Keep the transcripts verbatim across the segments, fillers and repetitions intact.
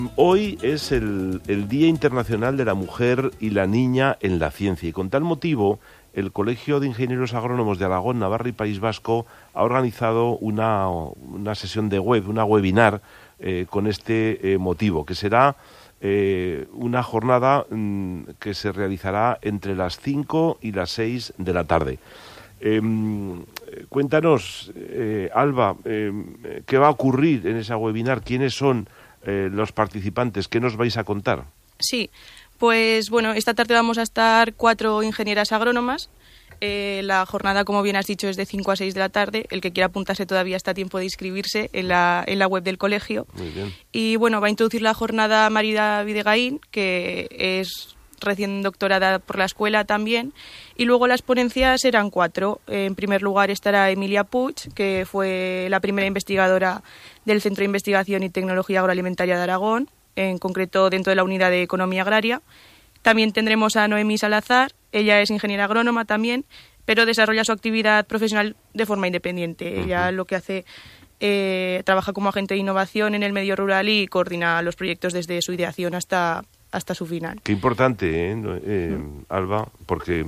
Hoy es el, el Día Internacional de la Mujer y la Niña en la Ciencia, y con tal motivo el Colegio de Ingenieros Agrónomos de Aragón, Navarra y País Vasco ha organizado una, una sesión de web, una webinar eh, con este eh, motivo, que será eh, una jornada mmm, que se realizará entre las cinco y las seis de la tarde. Eh, cuéntanos, eh, Alba, eh, ¿qué va a ocurrir en esa webinar? ¿Quiénes son eh, los participantes? ¿Qué nos vais a contar? Sí, pues bueno, esta tarde vamos a estar cuatro ingenieras agrónomas. Eh, la jornada, como bien has dicho, es de cinco a seis de la tarde. El que quiera apuntarse todavía está a tiempo de inscribirse en la, en la web del colegio. Muy bien. Y bueno, va a introducir la jornada Marida Videgaín, que es recién doctorada por la escuela también, y luego las ponencias serán cuatro. En primer lugar estará Emilia Puig, que fue la primera investigadora del Centro de Investigación y Tecnología Agroalimentaria de Aragón, en concreto dentro de la Unidad de Economía Agraria. También tendremos a Noemí Salazar, ella es ingeniera agrónoma también, pero desarrolla su actividad profesional de forma independiente. Uh-huh. Ella lo que hace, eh, trabaja como agente de innovación en el medio rural y coordina los proyectos desde su ideación hasta hasta su final. Qué importante, ¿eh? Eh, mm. Alba, porque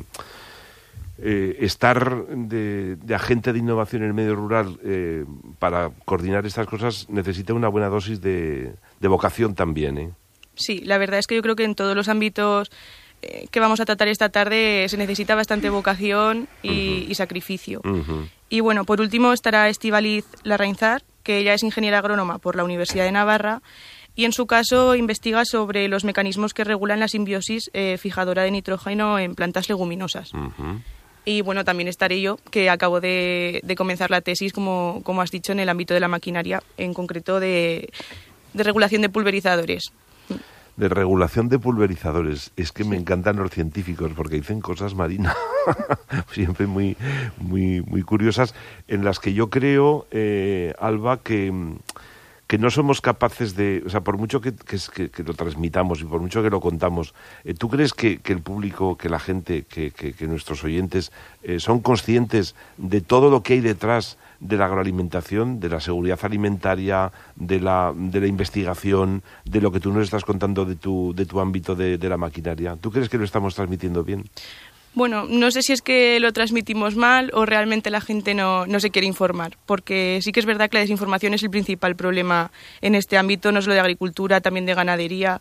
eh, estar de, de agente de innovación en el medio rural eh, para coordinar estas cosas necesita una buena dosis de, de vocación también, ¿eh? Sí, la verdad es que yo creo que en todos los ámbitos eh, que vamos a tratar esta tarde se necesita bastante vocación y, uh-huh. y sacrificio. Uh-huh. Y bueno, por último estará Estíbaliz Larrainzar, que ella es ingeniera agrónoma por la Universidad de Navarra, y en su caso investiga sobre los mecanismos que regulan la simbiosis eh, fijadora de nitrógeno en plantas leguminosas. Uh-huh. Y bueno, también estaré yo, que acabo de, de comenzar la tesis, como, como has dicho, en el ámbito de la maquinaria, en concreto de, de regulación de pulverizadores. De regulación de pulverizadores. Es que me encantan los científicos porque dicen cosas, Marina, siempre muy, muy, muy curiosas, en las que yo creo, eh, Alba, que... que no somos capaces de, o sea, por mucho que, que, que lo transmitamos y por mucho que lo contamos, eh, ¿tú crees que, que el público, que la gente, que, que, que nuestros oyentes eh, son conscientes de todo lo que hay detrás de la agroalimentación, de la seguridad alimentaria, de la, de la investigación, de lo que tú nos estás contando de tu, de tu ámbito de, de la maquinaria? ¿Tú crees que lo estamos transmitiendo bien? Bueno, no sé si es que lo transmitimos mal o realmente la gente no, no se quiere informar, porque sí que es verdad que la desinformación es el principal problema en este ámbito, no solo de agricultura, también de ganadería.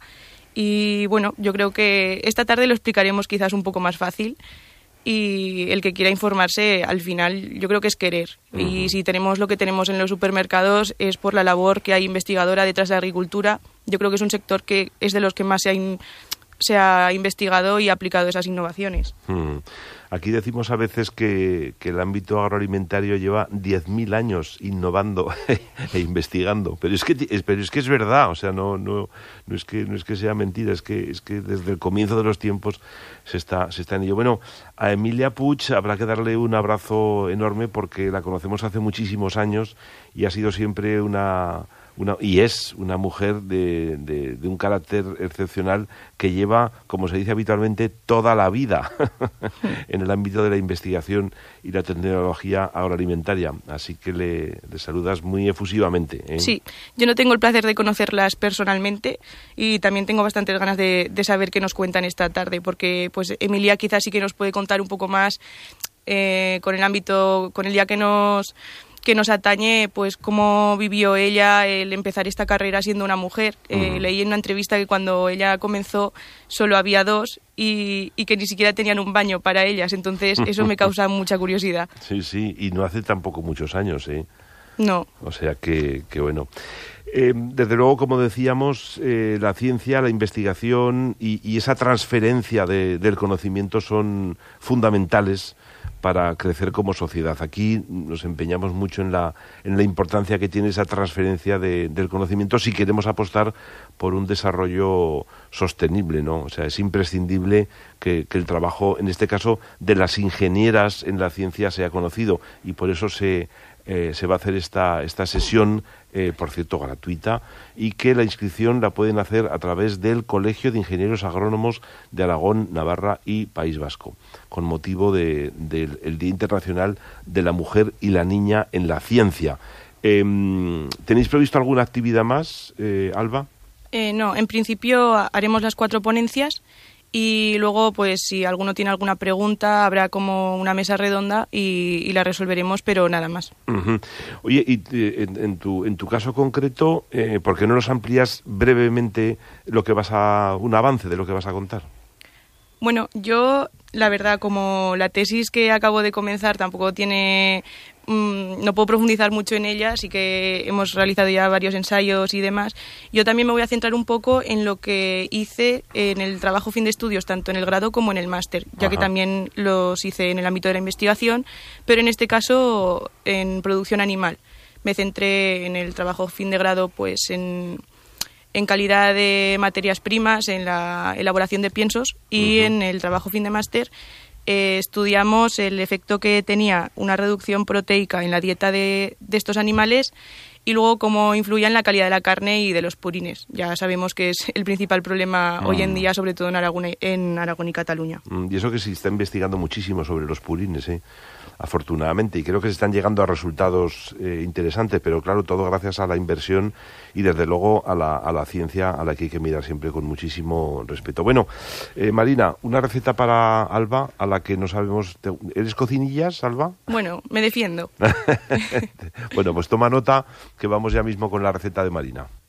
Y bueno, yo creo que esta tarde lo explicaremos quizás un poco más fácil, y el que quiera informarse, al final, yo creo que es querer. Uh-huh. Y si tenemos lo que tenemos en los supermercados es por la labor que hay investigadora detrás de la agricultura. Yo creo que es un sector que es de los que más se ha in- se ha investigado y aplicado esas innovaciones. Hmm. Aquí decimos a veces que, que el ámbito agroalimentario lleva diez mil años innovando e investigando, pero es que es, pero es que es verdad, o sea, no no no es que no es que sea mentira, es que es que desde el comienzo de los tiempos se está se está en ello. Bueno, a Emilia Puig habrá que darle un abrazo enorme porque la conocemos hace muchísimos años y ha sido siempre una Una, y es una mujer de, de, de un carácter excepcional que lleva, como se dice habitualmente, toda la vida en el ámbito de la investigación y la tecnología agroalimentaria. Así que le, le saludas muy efusivamente, ¿eh? Sí, yo no tengo el placer de conocerlas personalmente y también tengo bastantes ganas de, de saber qué nos cuentan esta tarde, porque pues Emilia quizás sí que nos puede contar un poco más eh, con el ámbito, con el día que nos... que nos atañe, pues cómo vivió ella el empezar esta carrera siendo una mujer. Eh, uh-huh. Leí en una entrevista que cuando ella comenzó solo había dos y, y que ni siquiera tenían un baño para ellas, entonces eso me causa mucha curiosidad. Sí, sí, y no hace tampoco muchos años, ¿eh? No. O sea que, que bueno. Eh, desde luego, como decíamos, eh, la ciencia, la investigación y, y esa transferencia de, del conocimiento son fundamentales para crecer como sociedad. Aquí nos empeñamos mucho en la, en la importancia que tiene esa transferencia de, del conocimiento si queremos apostar por un desarrollo sostenible, ¿no? O sea, es imprescindible que, que el trabajo, en este caso, de las ingenieras en la ciencia sea conocido y por eso se, eh, se va a hacer esta, esta sesión, eh, por cierto, gratuita, y que la inscripción la pueden hacer a través del Colegio de Ingenieros Agrónomos de Aragón, Navarra y País Vasco, con motivo del de, de Día Internacional de la Mujer y la Niña en la Ciencia. Eh, ¿Tenéis previsto alguna actividad más, eh, Alba? Eh, no, en principio haremos las cuatro ponencias y luego, pues si alguno tiene alguna pregunta, habrá como una mesa redonda y, y la resolveremos, pero nada más. Uh-huh. Oye, y eh, en, en, tu, en tu caso concreto, eh, ¿por qué no nos amplías brevemente lo que vas a, un avance de lo que vas a contar? Bueno, yo, la verdad, como la tesis que acabo de comenzar tampoco tiene... Mmm, no puedo profundizar mucho en ella, así que hemos realizado ya varios ensayos y demás. Yo también me voy a centrar un poco en lo que hice en el trabajo fin de estudios, tanto en el grado como en el máster, ya Ajá. que también los hice en el ámbito de la investigación, pero en este caso en producción animal. Me centré en el trabajo fin de grado pues en... en calidad de materias primas, en la elaboración de piensos y uh-huh. en el trabajo fin de máster eh, estudiamos el efecto que tenía una reducción proteica en la dieta de, de estos animales y luego cómo influía en la calidad de la carne y de los purines. Ya sabemos que es el principal problema uh-huh. hoy en día, sobre todo en Aragón, en Aragón y Cataluña. Y eso que se está investigando muchísimo sobre los purines, ¿eh? Afortunadamente, y creo que se están llegando a resultados eh, interesantes, pero claro, todo gracias a la inversión y desde luego a la, a la ciencia a la que hay que mirar siempre con muchísimo respeto. Bueno, eh, Marina, una receta para Alba a la que no sabemos... Te, ¿eres cocinillas, Alba? Bueno, me defiendo. Bueno, pues toma nota que vamos ya mismo con la receta de Marina.